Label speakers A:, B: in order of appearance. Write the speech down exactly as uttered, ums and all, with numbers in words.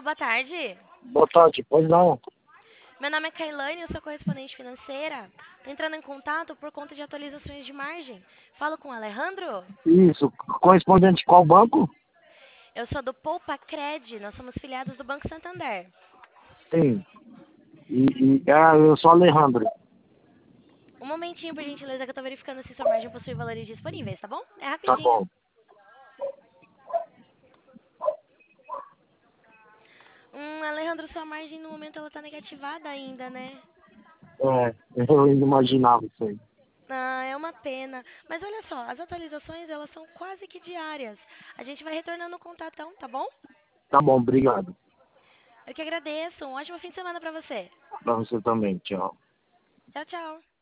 A: boa tarde.
B: Boa tarde, pois não.
A: Meu nome é Kailane, eu sou correspondente financeira. Tô entrando em contato por conta de atualizações de margem. Falo com o Alejandro?
B: Isso, correspondente de qual banco?
A: Eu sou do Poupa Cred, nós somos filiados do Banco Santander.
B: Sim. E, e ah, eu sou Alejandro.
A: Um momentinho, por gentileza, que eu tô verificando se sua margem possui valores disponíveis, tá bom? É
B: Tá
A: rapidinho.
B: bom.
A: Hum, Alejandro, sua margem no momento ela tá negativada ainda, né?
B: É, eu ainda imaginava isso aí.
A: Ah, é uma pena. Mas olha só, as atualizações elas são quase que diárias. A gente vai retornando o contatão, tá bom?
B: Tá bom, obrigado.
A: Eu que agradeço. Um ótimo fim de semana pra você.
B: Pra você também, tchau.
A: Tchau, tchau.